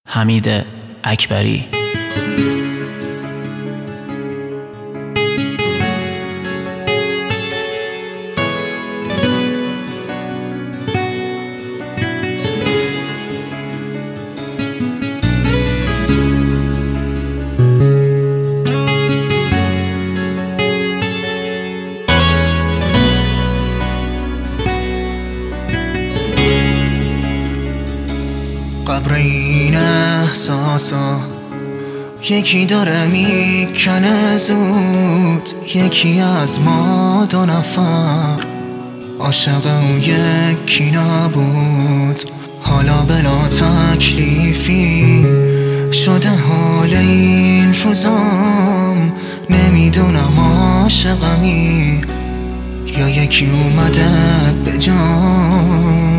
حمید اکبری. قبر این احساسا یکی داره میکنه زود، یکی از ما دو نفر عاشق اون یکی نبود. حالا بلا تکلیفی شده حال این روزام، نمیدونم عاشقمی یا یکی اومده به جان.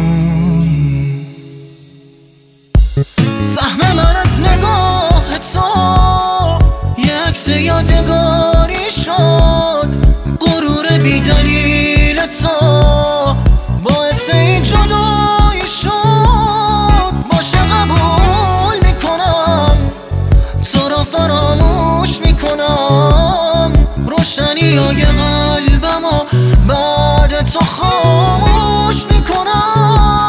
سهم من از نگاه تو یک عکس یادگاری شد، غرور بی دلیل تو باعث این جدایی شد. باشه قبول میکنم تو را فراموش میکنم، روشنی های قلبمو بعد تو خاموش میکنم.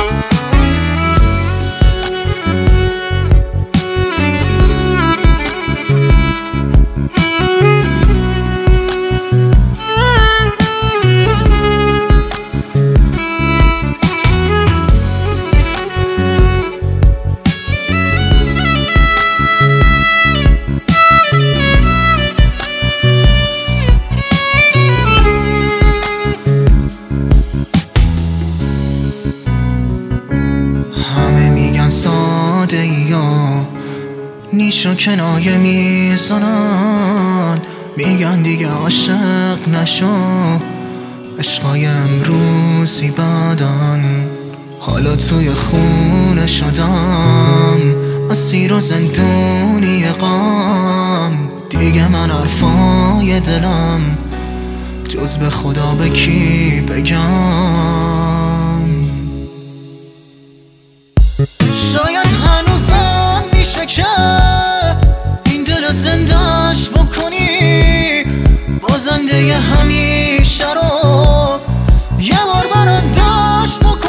ساده یا نیشو کنایه میزنن، میگن دیگه عاشق نشو، عشقای امروزی بدن. حالا توی خونه شدم اسیر و زندونی غم، دیگه من حرفای دلم جز به خدا به کی بگم. شاید هنوزم میشه که این دل زندهش بکنی، بازنده همیشه رو یه بار برندش بکنی.